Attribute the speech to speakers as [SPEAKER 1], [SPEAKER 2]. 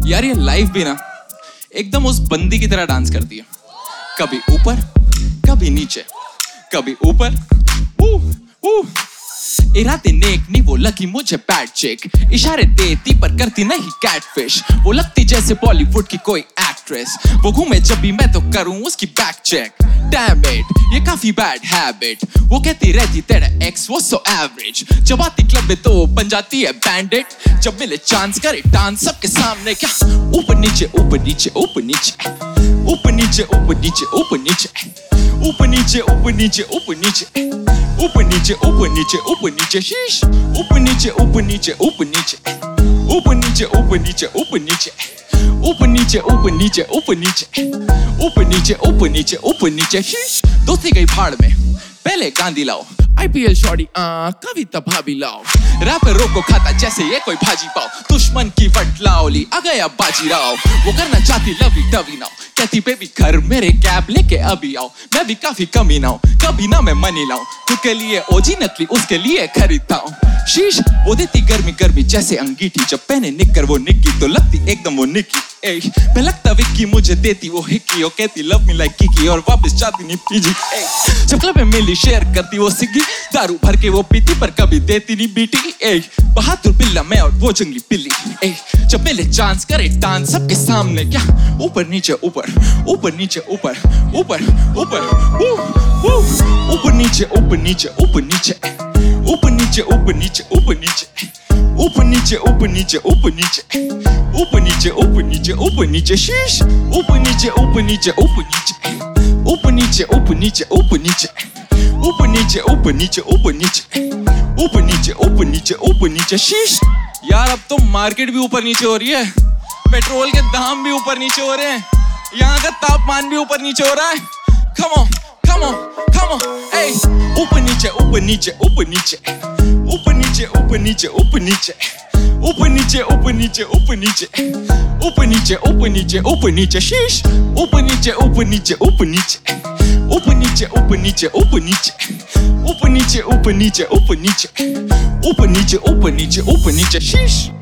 [SPEAKER 1] यार ये लाइफ भी ना एकदम उस बंदी की तरह डांस करती है, कभी ऊपर कभी नीचे, कभी ऊपर इरादे नेक नहीं वो लगी मुझे बैड चिक, इशारे देती पर करती नहीं कैटफिश, वो लगती जैसे बॉलीवुड की कोई एक्ट्रेस, वो घूमे जब भी मैं तो करूं उसकी बैक चेक। डैम इट ये काफी बैड हैबिट, वो कहती रहती तेरा एक्स वो सो एवरेज, जब आती क्लब में तो बन जाती है बैंडिट, जब मिले चांस करे डांस सबके सामने, क्या ऊपर नीचे ऊपर नीचे ऊपर नीचे ऊपर नीचे ऊपर नीचे ऊपर नीचे ऊपर नीचे ऊपर नीचे ऊपर नीचे ऊपर नीचे ऊपर नीचे ऊपर नीचे शीश ऊपर नीचे ऊपर नीचे ऊपर नीचे ऊपर नीचे ऊपर नीचे ऊपर नीचे ऊपर नीचे ऊपर नीचे ऊपर नीचे ऊपर नीचे ऊपर नीचे ऊपर नीचे शीश। दोस्ती गई भाड़ में पहले गांधी लाओ, IPL शॉटी कविता भाभी लाओ, रैपरों को खाता जैसे ये कोई भाजी पाओ, दुश्मन की वट लाओली आ गया बाजी राव, वो करना चाहती लवी डवी नाउ, कहती बेबी घर मेरे कैब लेके अभी आओ, मैं भी काफी कमी ना हूँ कभी ना मैं मनी लाऊं, खुद के लिए ओजी नकली उसके लिए खरीदता हूँ शीश, वो देती गर्मी गर्मी जैसे अंगीठी, जब पहने निकर वो निक्की तो लगती एकदम वो निक्की, मैं लगता विक्की मुझे देती वो हिक्की, और कहती लव मी लाइक किकी और वापस जाती नहीं पीजी, जब क्लब में मिली शेयर करती वो सिग्गी, दारू भर के वो पीती पर कभी देती नहीं बीटी, बहादुर बिल्ला मैं और वो जंगली बिल्ली, जब मिले चांस करे डांस सबके सामने, क्या ऊपर नीचे ऊपर ऊपर नीचे ऊपर ऊपर ऊपर ऊपर नीचे ऊपर नीचे ऊपर नीचे ऊपर नीचे ऊपर नीचे ऊपर नीचे ऊपर नीचे ऊपर नीचे ऊपर नीचे ऊपर नीचे ऊपर नीचे ऊपर नीचे शीश ऊपर नीचे ऊपर नीचे ऊपर नीचे ऊपर नीचे ऊपर नीचे ऊपर नीचे ऊपर नीचे ऊपर नीचे ऊपर नीचे ऊपर नीचे ऊपर नीचे ऊपर नीचे शीश। यार अब तो मार्केट भी ऊपर नीचे हो रही है, पेट्रोल के दाम भी ऊपर नीचे हो रहे हैं, यहाँ का तापमान भी ऊपर नीचे हो रहा है, come on come on come on hey ऊपर नीचे ऊपर नीचे ऊपर नीचे ऊपर नीचे ऊपर नीचे ऊपर नीचे ऊपर नीचे ऊपर नीचे ऊपर नीचे ऊपर नीचे ऊपर नीचे ऊपर नीचे शीश ऊपर नीचे ऊपर नीचे ऊपर नीचे ऊपर नीचे ऊपर नीचे ऊपर नीचे ऊपर नीचे ऊपर नीचे ऊपर नीचे ऊपर नीचे ऊपर नीचे ऊपर नीचे शीश।